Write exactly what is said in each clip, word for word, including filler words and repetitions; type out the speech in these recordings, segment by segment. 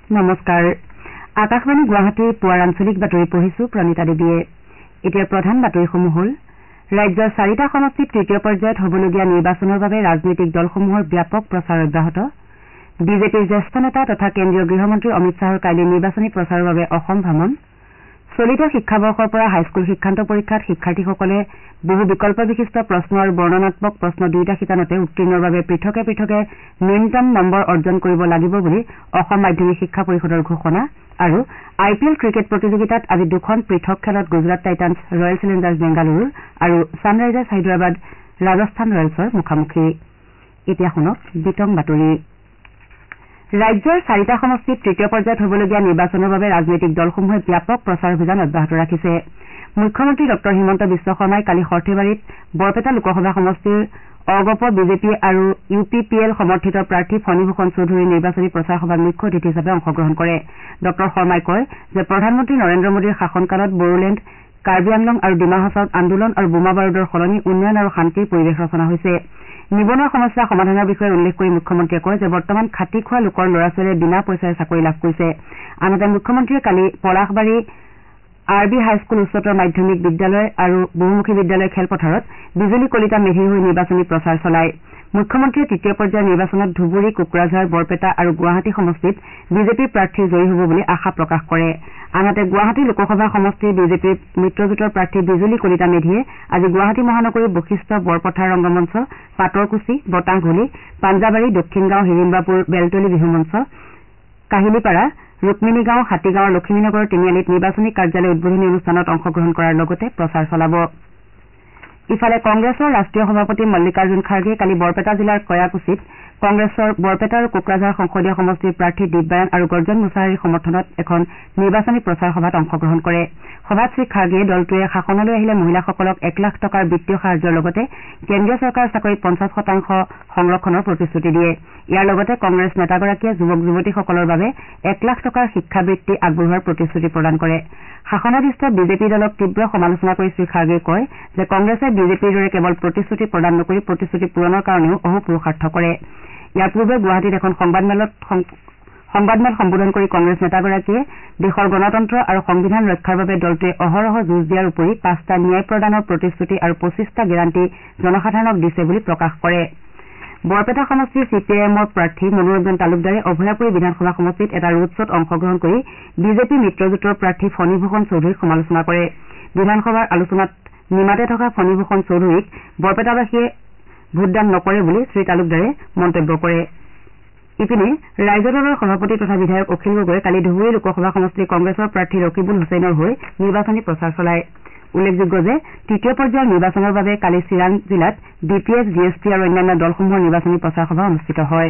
নমস্কাৰ আকাশবাণী গুৱাহাটীৰ পুৱাৰ আঞ্চলিক বাতৰি পঢ়িছো প্ৰণীতা দেৱীয়ে এতিয়া প্ৰধান বাতৰিসমূহ হ'ল ৰাজ্যৰ চাৰিটা সমষ্টিত তৃতীয় পৰ্যায়ত হ'বলগীয়া নিৰ্বাচনৰ বাবে ৰাজনৈতিক দলসমূহৰ ব্যাপক প্ৰচাৰ অব্যাহত বিজেপিৰ জ্যেষ্ঠ নেতা তথা কেন্দ্ৰীয় গৃহমন্ত্ৰী অমিত শ্বাহৰ কাইলৈ নিৰ্বাচনী প্ৰচাৰৰ বাবে অসম ভ্ৰমণ চলিত শিক্ষাবৰ্ষৰ পৰা হাইস্কুল শিক্ষান্ত পৰীক্ষাত শিক্ষাৰ্থীসকলে বহু বিকল্প বিশিষ্ট প্ৰশ্ন আৰু বৰ্ণনাত্মক প্ৰশ্ন দুয়োটা শিতানতে উত্তীৰ্ণৰ বাবে পৃথকে পৃথকে ন্যূনতম নম্বৰ অৰ্জন কৰিব লাগিব বুলি অসম মাধ্যমিক শিক্ষা পৰিষদৰ ঘোষণা আৰু আই পি এল ক্ৰিকেট প্ৰতিযোগিতাত আজি দুখন পৃথক খেলত Gujarat Titans Royal Challengers Bengaluru আৰু ছানৰাইজাৰ্ছ হায়দৰাবাদ ৰাজস্থান ৰয়েলছৰ মুখামুখি এতিয়া শুনক বিতং বাতৰি ৰাজ্যৰ চাৰিটা সমষ্টিত তৃতীয় পৰ্যায়ত হ'বলগীয়া নিৰ্বাচনৰ বাবে ৰাজনৈতিক দলসমূহে ব্যাপক প্ৰচাৰ অভিযান অব্যাহত ৰাখিছে মুখ্যমন্ত্ৰী ডঃ হিমন্ত বিশ্ব শৰ্মাই কালি সৰ্থেবাৰীত বৰপেটা লোকসভা সমষ্টিৰ অগপ বিজেপি আৰু ইউ পি পি এল সমৰ্থিত প্ৰাৰ্থী ফণীভূষণ চৌধুৰীৰ নিৰ্বাচনী প্ৰচাৰ সভাত মুখ্য অতিথি হিচাপে অংশগ্ৰহণ কৰে ডঃ শৰ্মাই কয় যে প্ৰধানমন্ত্ৰী নৰেন্দ্ৰ মোদীৰ শাসনকালত বড়োলেণ্ড কাৰ্বি আংলং আৰু ডিমা হাছাওত আন্দোলন আৰু বোমা বাৰুদৰ সলনি উন্নয়ন আৰু শান্তিৰ পৰিৱেশ ৰচনা হৈছে নিবনুৱা সমস্যা সমাধানৰ বিষয়ে উল্লেখ কৰি মুখ্যমন্ত্ৰীয়ে কয় যে বৰ্তমান খাটি খোৱা লোকৰ ল'ৰা ছোৱালীয়ে বিনা পইচাৰে চাকৰি লাভ কৰিছে আনহাতে মুখ্যমন্ত্ৰীয়ে কালি পলাশবাৰী আৰ বি হাইস্কুল উচ্চতৰ মাধ্যমিক বিদ্যালয় আৰু বহুমুখী বিদ্যালয় খেলপথাৰত বিজুলী কলিতা মেধিৰ হৈ নিৰ্বাচনী প্ৰচাৰ চলায় মুখ্যমন্ত্ৰীয়ে তৃতীয় পৰ্যায়ৰ নিৰ্বাচনত ধুবুৰী কোকৰাঝাৰ বৰপেটা আৰু গুৱাহাটী সমষ্টিত বিজেপিৰ প্ৰাৰ্থী জয়ী হ'ব বুলি আশা প্ৰকাশ কৰে আনহাতে গুৱাহাটী লোকসভা সমষ্টিৰ বিজেপিৰ মিত্ৰজোঁটৰ প্ৰাৰ্থী বিজুলী কলিতা মেধিয়ে আজি গুৱাহাটী মহানগৰীৰ বশিষ্ঠ বৰপথাৰ ৰংগমঞ্চ পাটৰকুছি বতাহঘুলি পাঞ্জাবাৰী দক্ষিণগাঁও হিৰিম্বাপুৰ বেলতলী বিহুমঞ্চ কাহিলীপাৰা ৰুক্মিণীগাঁও হাতীগাঁৱৰ লখিমীনগৰৰ তিনিআলিত নিৰ্বাচনী কাৰ্যালয় উদ্বোধনী অনুষ্ঠানত অংশগ্ৰহণ কৰাৰ লগতে প্ৰচাৰ চলাব ইফালে কংগ্ৰেছৰ ৰাষ্ট্ৰীয় সভাপতি মল্লিকাৰ্জুন খাৰ্গে কালি বৰপেটা জিলাৰ কয়াকুছিত কংগ্ৰেছৰ বৰপেটা আৰু কোকৰাঝাৰ সংসদীয় সমষ্টিৰ প্ৰাৰ্থী দিব্যায়ন আৰু গৰ্জন মুছাহাৰীৰ সমৰ্থনত এখন নিৰ্বাচনী প্ৰচাৰ সভাত অংশগ্ৰহণ কৰে সভাত শ্ৰীখাৰ্গেয়ে দলটোৱে শাসনলৈ আহিলে মহিলাসকলক এক লাখ টকাৰ বিত্তীয় সাহায্যৰ লগতে কেন্দ্ৰীয় চৰকাৰৰ চাকৰিত পঞ্চাছ শতাংশ সংৰক্ষণৰ প্ৰতিশ্ৰুতি দিয়ে ইয়াৰ লগতে কংগ্ৰেছ নেতাগৰাকীয়ে যুৱক যুৱতীসকলৰ বাবে এক লাখ টকাৰ শিক্ষাবৃত্তি আগবঢ়োৱাৰ প্ৰতিশ্ৰুতি প্ৰদান কৰে শাসনাধিষ্ঠ বিজেপি দলক তীব্ৰ সমালোচনা কৰি শ্ৰীখাৰ্গেয়ে কয় যে কংগ্ৰেছে বিজেপিৰ দৰে কেৱল প্ৰতিশ্ৰুতি প্ৰদান নকৰি প্ৰতিশ্ৰুতি পূৰণৰ কাৰণেও অহোপুৰুষাৰ্থ কৰে ইয়াৰ পূৰ্বে গুৱাহাটীত এখন সংবাদমেলত সংবাদমেল সম্বোধন কৰি কংগ্ৰেছ নেতাগৰাকীয়ে দেশৰ গণতন্ত্ৰ আৰু সংবিধান ৰক্ষাৰ বাবে দলটোৱে অহৰহ যুঁজ দিয়াৰ উপৰি পাঁচটা ন্যায় প্ৰদানৰ প্ৰতিশ্ৰুতি আৰু পঁচিছটা গেৰাণ্টি জনসাধাৰণক দিছে বুলি প্ৰকাশ কৰে বৰপেটা সমষ্টিৰ চি পি আই এমৰ প্ৰাৰ্থী মনোৰঞ্জন তালুকদাৰে অভয়াপুৰী বিধানসভা সমষ্টিত এটা ৰোড শ্বত অংশগ্ৰহণ কৰি বিজেপি মিত্ৰজোঁটৰ প্ৰাৰ্থী ফণীভূষণ চৌধুৰীক সমালোচনা কৰে বিধানসভাৰ আলোচনাত নিমাতে থকা ফণীভূষণ চৌধুৰীক বৰপেটাবাসীয়ে ভোটদান নকৰে বুলি শ্ৰী তালুকদাৰে মন্তব্য কৰে ইপিনে ৰাইজৰ দলৰ সভাপতি তথা বিধায়ক অখিল গগৈয়ে কালি ধুবুৰী লোকসভা সমষ্টিৰ কংগ্ৰেছৰ প্ৰাৰ্থী ৰকিবুল হুছেইনৰ হৈ নিৰ্বাচনী প্ৰচাৰ চলায় উল্লেখযোগ্য যে তৃতীয় পৰ্যায়ৰ নিৰ্বাচনৰ বাবে কালি চিৰাং জিলাত B P S G S T আৰু অন্যান্য দলসমূহৰ নিৰ্বাচনী প্ৰচাৰ সভা অনুষ্ঠিত হয়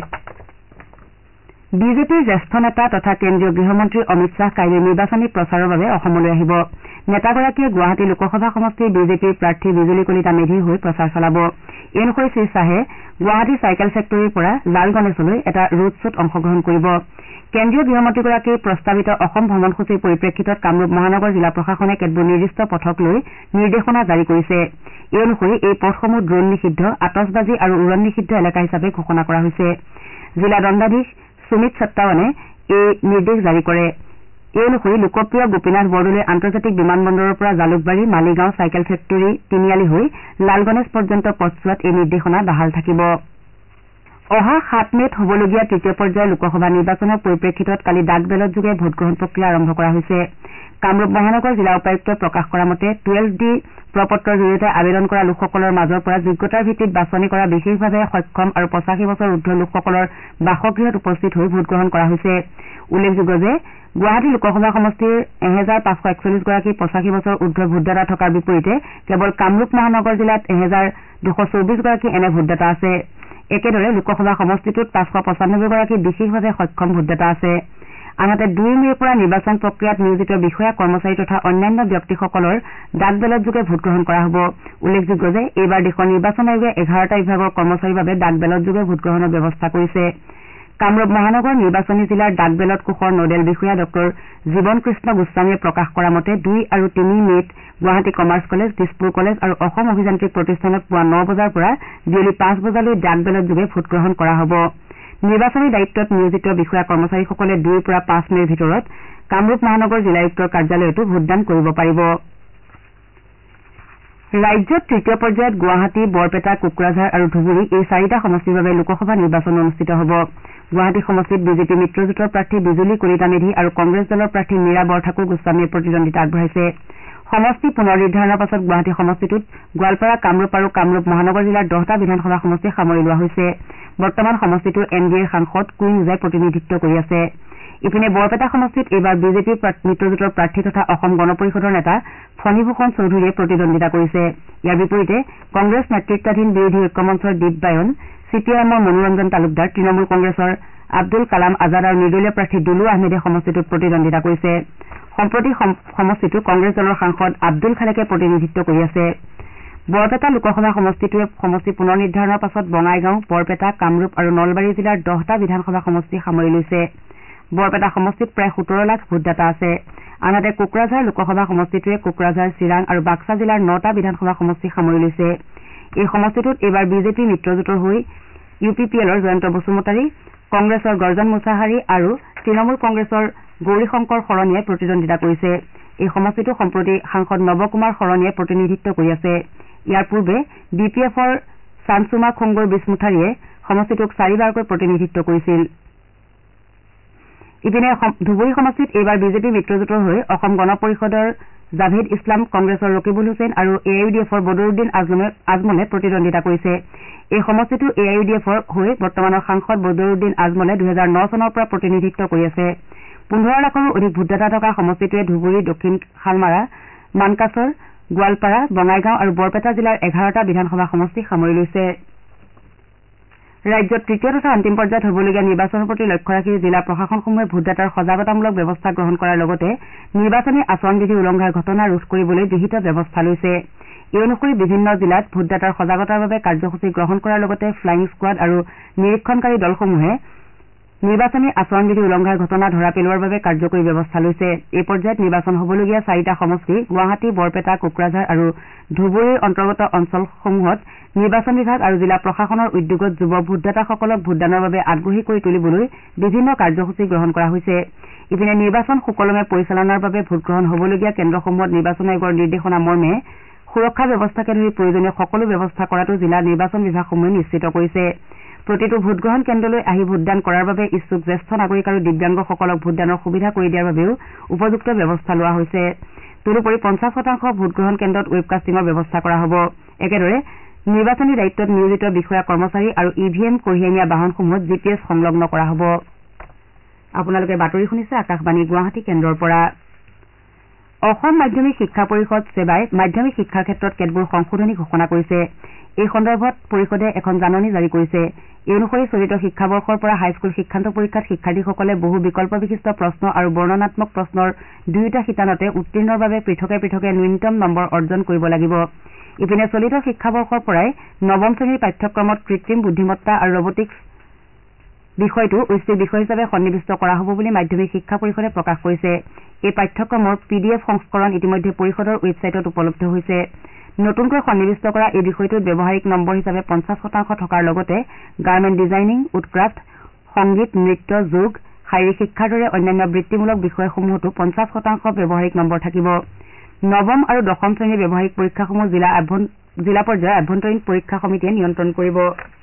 বিজেপিৰ জ্যেষ্ঠ নেতা তথা কেন্দ্ৰীয় গৃহমন্ত্ৰী অমিত শ্বাহ কাইলৈ নিৰ্বাচনী প্ৰচাৰৰ বাবে অসমলৈ আহিব নেতাগৰাকীয়ে গুৱাহাটী লোকসভা সমষ্টিৰ বিজেপিৰ প্ৰাৰ্থী বিজুলী কলিতা মেধিৰ হৈ প্ৰচাৰ চলাব এই অনুসৰি শ্ৰীশ্বাহে গুৱাহাটী চাইকেল ফেক্টৰীৰ পৰা লাল গণেশলৈ এটা ৰোড শ্বত অংশগ্ৰহণ কৰিব কেন্দ্ৰীয় গৃহমন্ত্ৰীগৰাকীৰ প্ৰস্তাৱিত অসম ভ্ৰমণসূচীৰ পৰিপ্ৰেক্ষিতত কামৰূপ মহানগৰ জিলা প্ৰশাসনে কেতবোৰ নিৰ্দিষ্ট পথক লৈ নিৰ্দেশনা জাৰি কৰিছে এই অনুসৰি এই পথসমূহ ড্ৰোন নিষিদ্ধ আতচবাজী আৰু উৰণ নিষিদ্ধ এলেকা হিচাপে ঘোষণা কৰা হৈছে জিলা দণ্ডাধীশ সুমিত সত্তাৱানে এই নিৰ্দেশ জাৰি কৰে এই অনুসৰি লোকপ্ৰিয় গোপীনাথ বৰদলৈ আন্তৰ্জাতিক বিমানবন্দৰৰ পৰা জালুকবাৰী মালিগাঁও চাইকেল ফেক্টৰী তিনিআলি হৈ লাল গণেশ পৰ্যন্ত পথছোৱাত এই নিৰ্দেশনা বাহাল থাকিব অহা সাত মেত হ'বলগীয়া তৃতীয় পৰ্যায়ৰ লোকসভা নিৰ্বাচনৰ পৰিপ্ৰেক্ষিতত কালি ডাক বেলট যোগে ভোটগ্ৰহণ প্ৰক্ৰিয়া আৰম্ভ কৰা হৈছে কামৰূপ মহানগৰ জিলা উপায়ুক্তই প্ৰকাশ কৰা মতে টুৱেল্ভ ডি প্ৰপত্ৰৰ জৰিয়তে আবেদন কৰা লোকসকলৰ মাজৰ পৰা যোগ্যতাৰ ভিত্তিত বাছনি কৰা বিশেষভাৱে সক্ষম আৰু পঁচাশী বছৰ ঊৰ্ধৰ লোকসকলৰ বাসগৃহত উপস্থিত হৈ ভোটগ্ৰহণ কৰা হৈছে উল্লেখযোগ্য যে গুৱাহাটী লোকসভা সমষ্টিৰ এহেজাৰ পাঁচশ একচল্লিছ গৰাকী পঁচাশী বছৰ ঊৰ্ধৰ ভোটদাতা থকাৰ বিপৰীতে কেৱল কামৰূপ মহানগৰ জিলাত এহেজাৰ দুশ চৌবিছ গৰাকী এনে ভোটদাতা আছে একেদৰে লোকসভা সমষ্টিটোত পাঁচশ পঁচানব্বৈ গৰাকী বিশেষভাৱে সক্ষম ভোটদাতা আছে আনহাতে দুই মেৰ পৰা নিৰ্বাচন প্ৰক্ৰিয়াত নিয়োজিত বিষয়া কৰ্মচাৰী তথা অন্যান্য ব্যক্তিসকলৰ ডাক বেলট যোগে ভোটগ্ৰহণ কৰা হ'ব উল্লেখযোগ্য যে এইবাৰ দেশৰ নিৰ্বাচন আয়োগে এঘাৰটা বিভাগৰ কৰ্মচাৰীৰ বাবে ডাক বেলট যোগে ভোটগ্ৰহণৰ ব্যৱস্থা কৰিছে কামৰূপ মহানগৰ নিৰ্বাচনী জিলাৰ ডাক বেলট কোষৰ নোডেল বিষয়া ডক্টৰ জীৱন কৃষ্ণ গোস্বামীয়ে প্ৰকাশ কৰা মতে দুই আৰু তিনি মেত Guwahati commerce college Dispur college আৰু অসম অভিযান্ত্ৰিক প্ৰতিষ্ঠানত পুৱা ন বজাৰ পৰা বিয়লি পাঁচ বজালৈ ডাক বেলট যোগে ভোটগ্ৰহণ কৰা হ'ব নিৰ্বাচনী দায়িত্বত নিয়োজিত বিষয়া কৰ্মচাৰীসকলে দুইৰ পৰা পাঁচ মেৰ ভিতৰত কামৰূপ মহানগৰ জিলায়ুক্তৰ কাৰ্যালয়তো ভোটদান কৰিব পাৰিব। ৰাজ্যত তৃতীয় পৰ্যায়ত গুৱাহাটী, বৰপেটা, কোকৰাঝাৰ আৰু ধুবুৰী এই চাৰিটা সমষ্টিৰ বাবে লোকসভা নিৰ্বাচন অনুষ্ঠিত হ'ব। গুৱাহাটী সমষ্টিত বিজেপি মিত্ৰজোঁটৰ প্ৰাৰ্থী বিজুলী কলিতা মেধি আৰু কংগ্ৰেছ দলৰ প্ৰাৰ্থী মীৰা বৰঠাকুৰ গোস্বামীয়ে প্ৰতিদ্বন্দ্বিতা আগবঢ়াইছে। সমষ্টি পুনৰ নিৰ্ধাৰণৰ পাছত গুৱাহাটী সমষ্টিটোত গোৱালপাৰা, কামৰূপ আৰু কামৰূপ মহানগৰ জিলাৰ দহটা বিধানসভা সমষ্টি সামৰি লোৱা হৈছে। বৰ্তমান সমষ্টিটো এন ডি এৰ সাংসদ কুইন ওজাই প্ৰতিনিধিত্ব কৰি আছে। ইপিনে বৰপেটা সমষ্টিত এইবাৰ বিজেপিৰ মিত্ৰজোঁটৰ প্ৰাৰ্থী তথা অসম গণ পৰিষদৰ নেতা ফণীভূষণ চৌধুৰীয়ে প্ৰতিদ্বন্দ্বিতা কৰিছে। ইয়াৰ বিপৰীতে কংগ্ৰেছ নেতৃত্বাধীন বিৰোধী ঐক্যমঞ্চৰ দীপবায়ন, চি পি আই এমৰ মনোৰঞ্জন তালুকদাৰ, তৃণমূল কংগ্ৰেছৰ আব্দুল কালাম আজাদ আৰু নিৰ্দলীয় প্ৰাৰ্থী দুলু আহমেদে সমষ্টিটোত প্ৰতিদ্বন্দ্বিতা কৰিছে। সম্প্ৰতি সমষ্টিটো কংগ্ৰেছ দলৰ সাংসদ আব্দুল খালেকে প্ৰতিনিধিত্ব কৰি আছে। বৰপেটা লোকসভা সমষ্টিটোৱে সমষ্টি পুনৰ নিৰ্ধাৰণৰ পাছত বঙাইগাঁও, বৰপেটা, কামৰূপ আৰু নলবাৰী জিলাৰ দহটা বিধানসভা সমষ্টি সামৰি লৈছে। বৰপেটা সমষ্টিত প্ৰায় সোতৰ লাখ ভোটদাতা আছে। আনহাতে কোকৰাঝাৰ লোকসভা সমষ্টিটোৱে কোকৰাঝাৰ, চিৰাং আৰু বাক্সা জিলাৰ নটা বিধানসভা সমষ্টি সামৰি লৈছে। এই সমষ্টিটোত এইবাৰ বিজেপি মিত্ৰজোঁটৰ হৈ ইউ পি পি এলৰ জয়ন্ত বসুমতাৰী, কংগ্ৰেছৰ গৰ্জন মোছাহাৰী আৰু তৃণমূল কংগ্ৰেছৰ গৌৰীশংকৰ শৰণীয়াই প্ৰতিদ্বন্দ্বিতা কৰিছে। এই সমষ্টিটো সম্প্ৰতি সাংসদ নৱকুমাৰ শৰণীয়ে প্ৰতিনিধিত্ব কৰি আছে। ইয়াৰ পূৰ্বে বি পি এফৰ চানচুমা খোংগৈ বিছমুথাৰীয়ে সমষ্টিটোক চাৰিবাৰকৈ প্ৰতিনিধিত্ব কৰিছিল। ইপিনে ধুবুৰী সমষ্টিত এইবাৰ বিজেপি মিত্ৰজোঁটৰ হৈ অসম গণ পৰিষদৰ জাভেদ ইছলাম, কংগ্ৰেছৰ ৰকিবুল হুছেইন আৰু এ আই ইউ ডি এফৰ বদৰুদ্দিন আজমলে প্ৰতিদ্বন্দ্বিতা কৰিছে। এই সমষ্টিটো এ আই ইউ ডি এফৰ হৈ বৰ্তমানৰ সাংসদ বদৰুদ্দিন আজমলে দুহেজাৰ ন চনৰ পৰা প্ৰতিনিধিত্ব কৰি আছে। পোন্ধৰ লাখৰো অধিক ভোটদাতা থকা সমষ্টিটোৱে ধুবুৰী, দক্ষিণ শালমাৰা, মানকাছৰ, গোৱালপাৰা, বঙাইগাঁও আৰু বৰপেটা জিলাৰ এঘাৰটা বিধানসভা সমষ্টি সামৰি লৈছে। ৰাজ্যত তৃতীয় তথা অন্তিম পৰ্যায়ত হ'বলগীয়া নিৰ্বাচনৰ প্ৰতি লক্ষ্য ৰাখি জিলা প্ৰশাসনসমূহে ভোটদাতাৰ সজাগতামূলক ব্যৱস্থা গ্ৰহণ কৰাৰ লগতে নিৰ্বাচনী আচৰণ বিধি উলংঘাৰ ঘটনা ৰোধ কৰিবলৈ বিহিত ব্যৱস্থা লৈছে। এই অনুসৰি বিভিন্ন জিলাত ভোটদাতাৰ সজাগতাৰ বাবে কাৰ্যসূচী গ্ৰহণ কৰাৰ লগতে ফ্লাইং স্কোৱাড আৰু নিৰীক্ষণকাৰী দলসমূহে নিৰ্বাচনী আচৰণ বিধি উলংঘাৰ ঘটনা ধৰা পেলোৱাৰ বাবে কাৰ্যকৰী ব্যৱস্থা লৈছে। এই পৰ্যায়ত নিৰ্বাচন হ'বলগীয়া চাৰিটা সমষ্টি গুৱাহাটী, বৰপেটা, কোকৰাঝাৰ আৰু ধুবুৰীৰ অন্তৰ্গত অঞ্চলসমূহত নিৰ্বাচন বিভাগ আৰু জিলা প্ৰশাসনৰ উদ্যোগত যুৱ ভোটদাতাসকলক ভোটদানৰ বাবে আগ্ৰহী কৰি তুলিবলৈ বিভিন্ন কাৰ্যসূচী গ্ৰহণ কৰা হৈছে। ইপিনে নিৰ্বাচন সুকলমে পৰিচালনাৰ বাবে ভোটগ্ৰহণ হ'বলগীয়া কেন্দ্ৰসমূহত নিৰ্বাচন আয়োগৰ নিৰ্দেশনা মৰ্মে সুৰক্ষা ব্যৱস্থাকে ধৰি প্ৰয়োজনীয় সকলো ব্যৱস্থা কৰাটো জিলা নিৰ্বাচন বিভাগসমূহে নিশ্চিত কৰিছে। প্ৰতিটো ভোটগ্ৰহণ কেন্দ্ৰলৈ আহি ভোটদান কৰাৰ বাবে ইচ্ছুক জ্যেষ্ঠ নাগৰিক আৰু দিব্যাংগসকলক ভোটদানৰ সুবিধা কৰি দিয়াৰ বাবেও উপযুক্ত ব্যৱস্থা লোৱা হৈছে। তদুপৰি পঞ্চাছ শতাংশ ভোটগ্ৰহণ কেন্দ্ৰত ৱেবকাষ্টিঙৰ ব্যৱস্থা কৰা হ'ব। একেদৰে নিৰ্বাচনী দায়িত্বত নিয়োজিত বিষয়া কৰ্মচাৰী আৰু ই ভি এম কঢ়িয়াই নিয়া বাহনসমূহত জি পি এছ সংলগ্ন কৰা হ'ব। আপোনালোকে বাতৰি শুনিছে আকাশবাণী গুৱাহাটী কেন্দ্ৰৰ পৰা। অসম মাধ্যমিক শিক্ষা পৰিষদ ছেবাই মাধ্যমিক শিক্ষাৰ ক্ষেত্ৰত কেতবোৰ সংশোধনী ঘোষণা কৰিছে। এই সন্দৰ্ভত পৰিষদে এখন জাননী জাৰি কৰিছে। এই অনুসৰি চলিত শিক্ষাবৰ্ষৰ পৰা হাইস্কুল শিক্ষান্ত পৰীক্ষাত শিক্ষাৰ্থীসকলে বহু বিকল্প বিশিষ্ট প্ৰশ্ন আৰু বৰ্ণনাত্মক প্ৰশ্নৰ দুয়োটা শিতানতে উত্তীৰ্ণৰ বাবে পৃথকে পৃথকে ন্যূনতম নম্বৰ অৰ্জন কৰিব লাগিব। ইপিনে চলিত শিক্ষাবৰ্ষৰ পৰাই নৱম শ্ৰেণীৰ পাঠ্যক্ৰমত কৃত্ৰিম বুদ্ধিমত্তা আৰু ৰবটিক্স বিষয়টো ঐচ্ছিক বিষয় হিচাপে সন্নিৱিষ্ট কৰা হ'ব বুলি মাধ্যমিক শিক্ষা পৰিষদে প্ৰকাশ কৰিছে। এই পাঠ্যক্ৰমৰ পি ডি এফ সংস্কৰণ ইতিমধ্যে পৰিষদৰ ৱেবছাইটত উপলব্ধ হৈছে। নতুনকৈ সন্নিৱিষ্ট কৰা এই বিষয়টোত ব্যৱহাৰিক নম্বৰ হিচাপে পঞ্চাছ শতাংশ থকাৰ লগতে গাৰ্মেণ্ট ডিজাইনিং, উডক্ৰাফ্ট, সংগীত, নৃত্য, যোগ, শাৰীৰিক শিক্ষাৰ দৰে অন্যান্য বৃত্তিমূলক বিষয়সমূহতো পঞ্চাছ শতাংশ ব্যৱহাৰিক নম্বৰ থাকিব। নৱম আৰু দশম শ্ৰেণীৰ ব্যৱহাৰিক পৰীক্ষাসমূহ জিলা জিলা পৰ্যায়ৰ আভ্যন্তৰীণ পৰীক্ষা সমিতিয়ে নিয়ন্ত্ৰণ কৰিব।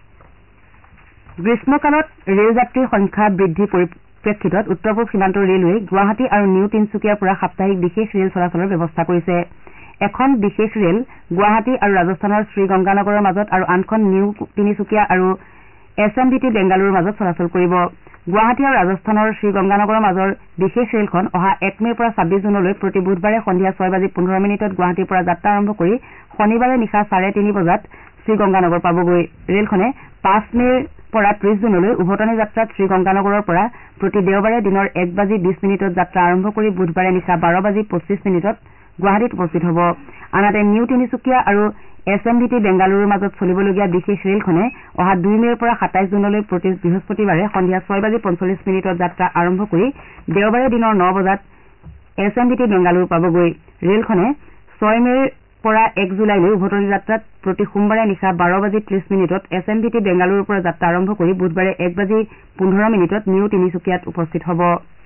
গ্ৰীষ্মকালত ৰেল যাত্ৰীৰ সংখ্যা বৃদ্ধিৰ পৰিপ্ৰেক্ষিতত উত্তৰ পূব সীমান্তৰ ৰেলৱেই গুৱাহাটী আৰু নিউ তিনিচুকীয়াৰ পৰা সাপ্তাহিক বিশেষ ৰেল চলাচলৰ ব্যৱস্থা কৰিছে। এখন বিশেষ ৰেল গুৱাহাটী আৰু ৰাজস্থানৰ শ্ৰীগংগানগৰৰ মাজত আৰু আনখন নিউ তিনিচুকীয়া আৰু এছ এম ভি টি বেংগালুৰুৰ মাজত চলাচল কৰিব। গুৱাহাটী আৰু ৰাজস্থানৰ শ্ৰীগংগানগৰৰ মাজৰ বিশেষ ৰেলখন অহা এক মে'ৰ পৰা ছাব্বিছ জুনলৈ প্ৰতি বুধবাৰে সন্ধিয়া ছয় বাজি পোন্ধৰ মিনিটত গুৱাহাটীৰ পৰা যাত্ৰা আৰম্ভ কৰি শনিবাৰে নিশা চাৰে তিনি বজাত শ্ৰীগংগানগৰ পাবগৈ। ৰেলখনে পাঁচ মে'ৰ পৰা ত্ৰিশ জুনলৈ উভতনি যাত্ৰাত শ্ৰীগংগানগৰৰ পৰা প্ৰতি দেওবাৰে দিনৰ এক বাজি বিশ মিনিটত যাত্ৰা আৰম্ভ কৰি বুধবাৰে নিশা বাৰ বাজি পঁচিছ মিনিটত গুৱাহাটীত উপস্থিত হ'ব। আনহাতে নিউ তিনিচুকীয়া আৰু এছ এম ভি টি বেংগালুৰুৰ মাজত চলিবলগীয়া বিশেষ ৰেলখনে অহা দুই মে'ৰ পৰা সাতাইছ জুনলৈ প্ৰতি বৃহস্পতিবাৰে সন্ধিয়া ছয় বাজি পঞ্চল্লিছ মিনিটত যাত্ৰা আৰম্ভ কৰি দেওবাৰে দিনৰ ন বজাত S M V T Bengaluru পাবগৈ। ৰেলখনে ছয় মে'ৰ পৰা এক জুলাইলৈ উভতনি যাত্ৰাত প্ৰতি সোমবাৰে নিশা বাৰ বাজি ত্ৰিশ মিনিটত এছ এম ভি টি বেংগালুৰুৰ পৰা যাত্ৰা আৰম্ভ কৰি বুধবাৰে এক বাজি পোন্ধৰ মিনিটত নিউ তিনিচুকীয়াত উপস্থিত হ'ব।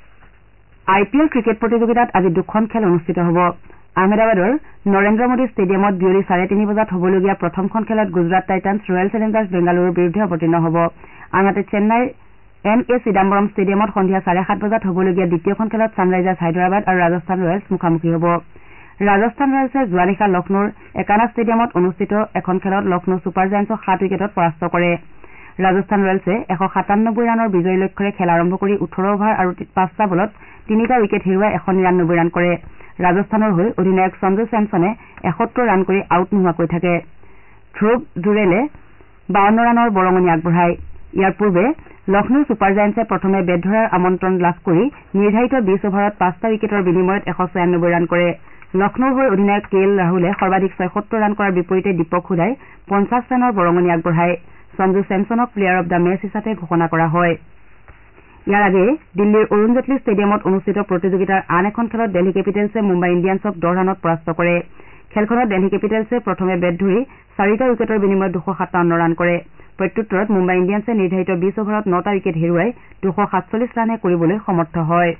আই পি এল ক্ৰিকেট প্ৰতিযোগিতাত আজি দুখন খেল অনুষ্ঠিত হ'ব। আহমেদাবাদৰ নৰেন্দ্ৰ মোদী ষ্টেডিয়ামত বিয়লি চাৰে তিনি বজাত হ'বলগীয়া প্ৰথমখন খেলত গুজৰাট টাইটান্ছ ৰয়েল চেলেঞ্জাৰ্ছ বেংগালুৰুৰ বিৰুদ্ধে অৱতীৰ্ণ হ'ব। আনহাতে চেন্নাইৰ এম এ চিদাম্বৰম ষ্টেডিয়ামত সন্ধিয়া চাৰে সাত বজাত হ'বলগীয়া দ্বিতীয়খন খেলত ছানৰাইজাৰ্ছ হায়দৰাবাদ আৰু ৰাজস্থান ৰয়েলছ মুখামুখি হ'ব। ৰাজস্থান ৰয়েলছে যোৱা নিশা লক্ষ্ণৌৰ একানা ষ্টেডিয়ামত অনুষ্ঠিত এখন খেলত লক্ষ্ণৌ ছুপাৰ জায়াণ্টছক সাত উইকেটত পৰাস্ত কৰে। ৰাজস্থান ৰয়েলছে এশ সাতানব্বৈ ৰানৰ বিজয়ী লক্ষ্যৰে খেল আৰম্ভ কৰি ওঠৰ অভাৰ আৰু পাঁচটা বলত তিনিটা উইকেট হেৰুৱাই এশ নিৰানব্বৈ ৰান কৰে। ৰাজস্থানৰ হৈ অধিনায়ক সঞ্জু চেমছনে এসত্তৰ ৰান কৰি আউট নোহোৱাকৈ থাকে। ধ্ৰুৱ জুৰেলে বাৱন্ন ৰানৰ বৰঙণি আগবঢ়ায়। ইয়াৰ পূৰ্বে লক্ষ্ণৌ ছুপাৰ জায়াণ্টছে প্ৰথমে বেট ধৰাৰ আমন্ত্ৰণ লাভ কৰি নিৰ্ধাৰিত বিশ অভাৰত পাঁচটা উইকেটৰ বিনিময়ত এশ ছয়ানব্বৈ ৰান কৰে। লক্ষ্ণৌৰ হৈ অধিনায়ক কে এল ৰাহুলে সৰ্বাধিক ছয়সত্তৰ ৰান কৰাৰ বিপৰীতে দীপক হুডাই পঞ্চাছ ৰানৰ বৰঙণি আগবঢ়ায়। সঞ্জু চেমছনক প্লেয়াৰ অব দ্য মেচ হিচাপে ঘোষণা কৰা হয়। ইয়াৰ আগেয়ে দিল্লীৰ অৰুণ জেটলী ষ্টেডিয়ামত অনুষ্ঠিত প্ৰতিযোগিতাৰ আন এখন খেলত দেলহি কেপিটেলছে মুম্বাই ইণ্ডিয়ানছক দহ ৰানত পৰাস্ত কৰে। খেলখনত দেলহি কেপিটেলছে প্ৰথমে বেট ধৰি চাৰিটা উইকেটৰ বিনিময়ত দুশ সাতাৱন্ন ৰান কৰে। প্ৰত্যুত্তৰত মুম্বাই ইণ্ডিয়ানছে নিৰ্ধাৰিত বিশ অভাৰত নটা উইকেট হেৰুৱাই দুশ সাতচল্লিছ ৰানহে কৰিবলৈ সমৰ্থ হয়।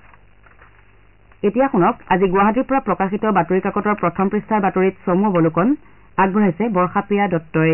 এতিয়া শুনক আজি গুৱাহাটীৰ পৰা প্ৰকাশিত বাতৰি কাকতৰ প্ৰথম পৃষ্ঠাৰ বাতৰিত চমু অৱলোকন আগবঢ়াইছে বৰ্ষাপ্ৰিয়া দত্তই।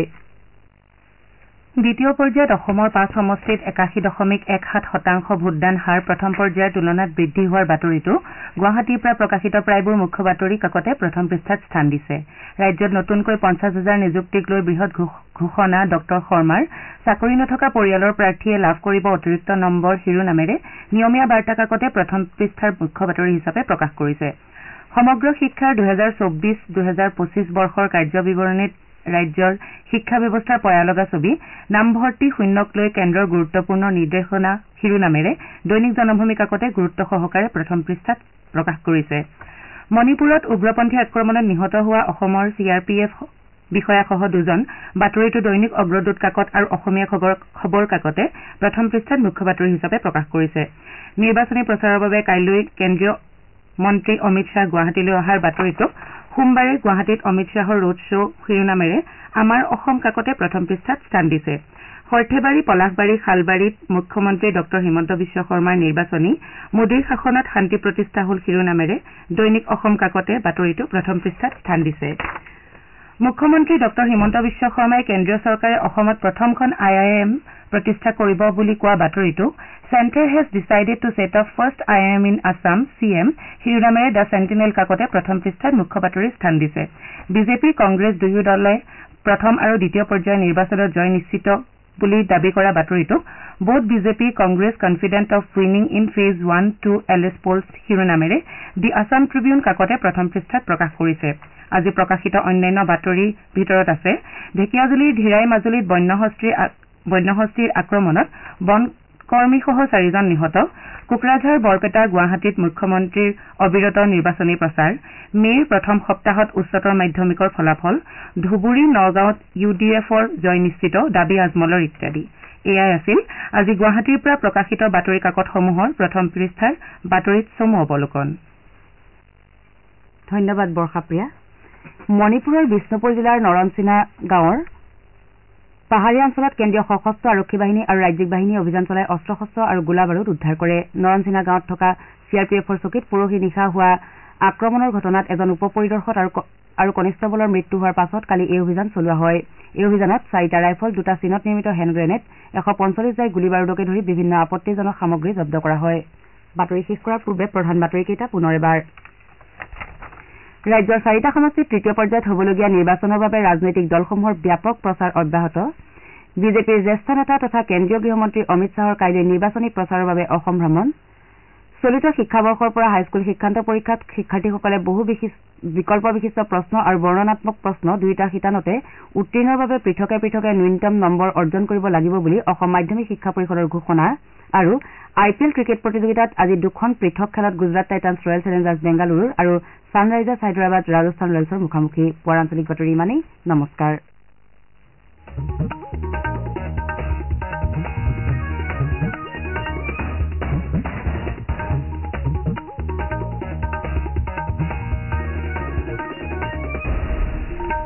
দ্বিতীয় পৰ্যায়ত অসমৰ পাঁচ সমষ্টিত একাশী দশমিক এক সাত শতাংশ ভোটদান হাৰ প্ৰথম পৰ্যায়ৰ তুলনাত বৃদ্ধি হোৱাৰ বাতৰিটো গুৱাহাটীৰ পৰা প্ৰকাশিত প্ৰায়বোৰ মুখ্য বাতৰি কাকতে প্ৰথম পৃষ্ঠাত স্থান দিছে। ৰাজ্যত নতুনকৈ পঞ্চাছ হাজাৰ নিযুক্তিক লৈ বৃহৎ ঘোষণা ডক্টৰ শৰ্মাৰ চাকৰি নথকা পৰিয়ালৰ প্ৰাৰ্থীয়ে লাভ কৰিব অতিৰিক্ত নম্বৰ শিৰোনামেৰে নিয়মীয়া বাৰ্তা কাকতে প্ৰথম পৃষ্ঠাৰ মুখ্য বাতৰি হিচাপে প্ৰকাশ কৰিছে। সমগ্ৰ শিক্ষাৰ দুহেজাৰ চৌব্বিছ দুহেজাৰ পঁচিছ বৰ্ষৰ কাৰ্যবিৱৰণীত ৰাজ্যৰ শিক্ষা ব্যৱস্থাৰ পয়ালগা ছবি নামভৰ্তি শূন্যক লৈ কেন্দ্ৰৰ গুৰুত্বপূৰ্ণ নিৰ্দেশনা শিৰোনামেৰে দৈনিক জনভূমি কাকতে গুৰুত্ব সহকাৰে প্ৰথম পৃষ্ঠাত প্ৰকাশ কৰিছে। মণিপুৰত উগ্ৰপন্থী আক্ৰমণত নিহত হোৱা অসমৰ চি আৰ পি এফ বিষয়াসহ দুজন বাতৰিটো দৈনিক অগ্ৰদূত কাকত আৰু অসমীয়া খবৰ খবৰ কাকতে প্ৰথম পৃষ্ঠাত মুখ্য বাতৰি হিচাপে প্ৰকাশ কৰিছে। নিৰ্বাচনী প্ৰচাৰৰ বাবে কাইলৈ কেন্দ্ৰীয় মন্ত্ৰী অমিত শ্বাহ গুৱাহাটীলৈ অহাৰ বাতৰিটোক সোমবাৰে গুৱাহাটীত অমিত শ্বাহৰ ৰোড শ্ব' শিৰোনামেৰে আমাৰ অসম কাকতে প্ৰথম পৃষ্ঠাত স্থান দিছে। সৰ্থেবাৰী পলাশবাৰী শালবাৰীত মুখ্যমন্ত্ৰী ডক্টৰ হিমন্ত বিশ্ব শৰ্মাৰ নিৰ্বাচনী মোদীৰ শাসনত শান্তি প্ৰতিষ্ঠা হল শিৰোনামেৰে দৈনিক অসম কাকতে বাতৰিটো প্ৰথম পৃষ্ঠাত স্থান দিছে। মুখ্যমন্ত্ৰী ডক্টৰ হিমন্ত বিশ্ব শৰ্মাই কেন্দ্ৰীয় চৰকাৰে অসমত প্ৰথমখন আই আই এম প্ৰতিষ্ঠা কৰিব বুলি কোৱা বাতৰিটো centre has decided to set up first I I M in Assam C M শিৰোনামেৰে দ্য চেণ্টিনেল কাকতে প্ৰথম পৃষ্ঠাত মুখ্য বাতৰিৰ স্থান দিছে। বিজেপি কংগ্ৰেছ দুয়ো দলে প্ৰথম আৰু দ্বিতীয় পৰ্যায়ৰ নিৰ্বাচনত জয় নিশ্চিত বুলি দাবী কৰা বাতৰিটোক both BJP Congress confident of winning in phase one two L S polls শিৰোনামেৰে দি আছাম ট্ৰিবিউন কাকতে প্ৰথম পৃষ্ঠাত প্ৰকাশ কৰিছে। আজি প্ৰকাশিত অন্যান্য বাতৰিৰ ভিতৰত আছে ঢেকিয়াজুলিৰ ধীৰাই মাজুলীত বন্যহস্তীৰ বন্যহস্তীৰ আক্ৰমণত বন কৰ্মীসহ চাৰিজন নিহত, কোকৰাঝাৰ বৰপেটা গুৱাহাটীত মুখ্যমন্ত্ৰীৰ অবিৰত নিৰ্বাচনী প্ৰচাৰ, মেৰ প্ৰথম সপ্তাহত উচ্চতৰ মাধ্যমিকৰ ফলাফল, ধুবুৰী নগাঁৱত ইউ ডি এফৰ জয় নিশ্চিত দাবী আজমলৰ ইত্যাদি। এয়াই আছিল আজি গুৱাহাটীৰ পৰা প্ৰকাশিত বাতৰি কাকতসমূহৰ প্ৰথম পৃষ্ঠাৰ বাতৰিত চমু অৱলোকন। ধন্যবাদ বৰ্ষাপ্ৰিয়া। মণিপুৰৰ বিষ্ণুপুৰ জিলাৰ নৰনচিনা গাঁৱৰ পাহাৰীয়া অঞ্চলত কেন্দ্ৰীয় সশস্ত্ৰ আৰক্ষী বাহিনী আৰু ৰাজ্যিক বাহিনীয়ে অভিযান চলাই অস্ত্ৰ শস্ত্ৰ আৰু গোলা বাৰুদ উদ্ধাৰ কৰে। নৰনচিনা গাঁৱত থকা চি আৰ পি এফৰ চকীত পৰহি নিশা হোৱা আক্ৰমণৰ ঘটনাত এজন উপ পৰিদৰ্শক আৰু আৰু কনিষ্টবলৰ মৃত্যু হোৱাৰ পাছত কালি এই অভিযান চলোৱা হয়। এই অভিযানত চাৰিটা ৰাইফল, দুটা চীনত নিৰ্মিত হেণ্ড গ্ৰেনেড, এশ পঞ্চল্লিছ জাই গুলী বাৰুদকে ধৰি বিভিন্ন আপত্তিজনক সামগ্ৰী জব্দ কৰা হয়। বাতৰি শেষ কৰাৰ পূৰ্বে প্ৰধান বাতৰিকেইটা পুনৰ এবাৰ। ৰাজ্যৰ চাৰিটা সমষ্টিত তৃতীয় পৰ্যায়ত হ'বলগীয়া নিৰ্বাচনৰ বাবে ৰাজনৈতিক দলসমূহৰ ব্যাপক প্ৰচাৰ অব্যাহত। বিজেপিৰ জ্যেষ্ঠ নেতা তথা কেন্দ্ৰীয় গৃহমন্ত্ৰী অমিত শ্বাহৰ কাইলৈ নিৰ্বাচনী প্ৰচাৰৰ বাবে অসম ভ্ৰমণ। চলিত শিক্ষাবৰ্ষৰ পৰা হাইস্কুল শিক্ষান্ত পৰীক্ষাত শিক্ষাৰ্থীসকলে বহু বিকল্প বিশিষ্ট প্ৰশ্ন আৰু বৰ্ণনাত্মক প্ৰশ্ন দুয়োটা শিতানতে উত্তীৰ্ণৰ বাবে পৃথকে পৃথকে ন্যূনতম নম্বৰ অৰ্জন কৰিব লাগিব বুলি অসম মাধ্যমিক শিক্ষা পৰিষদৰ ঘোষণা। আৰু আই পি এল ক্ৰিকেট প্ৰতিযোগিতাত আজি দুখন পৃথক খেলত গুজৰাট টাইটান্ছ ৰয়েল চেলেঞ্জাৰ্ছ বেংগালুৰুৰ আৰু ছানৰাইজাৰ্ছ হায়দৰাবাদ ৰাজস্থান ৰয়েলছৰ মুখামুখি। পৌৰাঞ্চলিক বাতৰি ইমানেই। নমস্কাৰ।